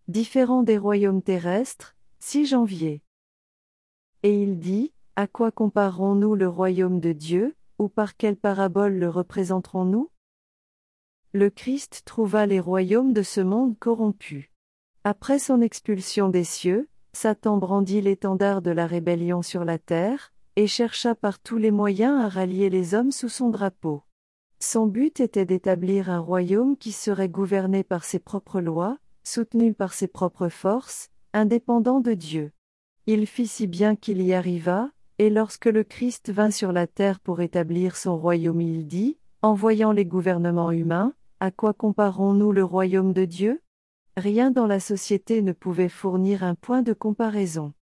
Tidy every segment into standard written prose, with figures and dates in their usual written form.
différent des royaumes terrestres. 6 janvier. Et il dit, à quoi comparerons-nous le royaume de Dieu, ou par quelle parabole le représenterons-nous? Le Christ trouva les royaumes de ce monde corrompus. Après son expulsion des cieux, Satan brandit l'étendard de la rébellion sur la terre, et chercha par tous les moyens à rallier les hommes sous son drapeau. Son but était d'établir un royaume qui serait gouverné par ses propres lois, soutenu par ses propres forces, indépendant de Dieu. Il fit si bien qu'il y arriva, et lorsque le Christ vint sur la terre pour établir son royaume, il dit, en voyant les gouvernements humains, à quoi comparons-nous le royaume de Dieu? Rien dans la société ne pouvait fournir un point de comparaison.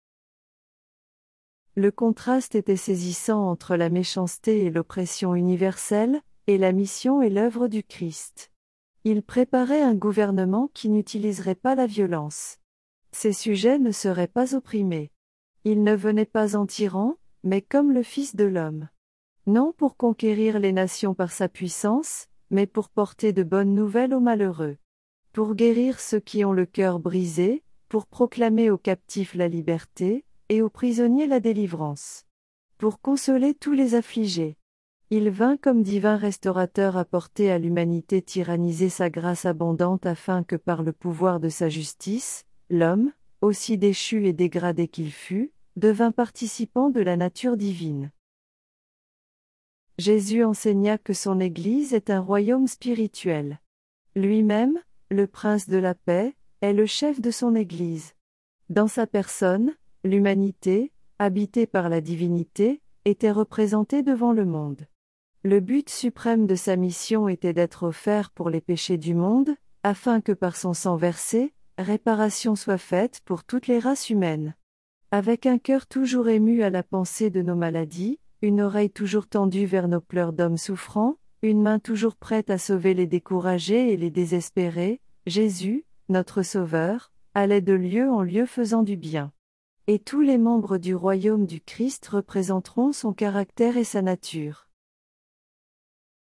Le contraste était saisissant entre la méchanceté et l'oppression universelle, et la mission et l'œuvre du Christ. Il préparait un gouvernement qui n'utiliserait pas la violence. Ses sujets ne seraient pas opprimés. Il ne venait pas en tyran, mais comme le Fils de l'homme. Non pour conquérir les nations par sa puissance, mais pour porter de bonnes nouvelles aux malheureux. Pour guérir ceux qui ont le cœur brisé, pour proclamer aux captifs la liberté, et aux prisonniers la délivrance. Pour consoler tous les affligés. Il vint comme divin restaurateur apporter à l'humanité tyrannisée sa grâce abondante afin que par le pouvoir de sa justice, l'homme, aussi déchu et dégradé qu'il fût, devint participant de la nature divine. Jésus enseigna que son Église est un royaume spirituel. Lui-même, le Prince de la paix, est le chef de son Église. Dans sa personne, l'humanité, habitée par la divinité, était représentée devant le monde. Le but suprême de sa mission était d'être offert pour les péchés du monde, afin que par son sang versé, réparation soit faite pour toutes les races humaines. Avec un cœur toujours ému à la pensée de nos maladies, une oreille toujours tendue vers nos pleurs d'hommes souffrants, une main toujours prête à sauver les découragés et les désespérés, Jésus, notre Sauveur, allait de lieu en lieu faisant du bien. Et tous les membres du royaume du Christ représenteront son caractère et sa nature.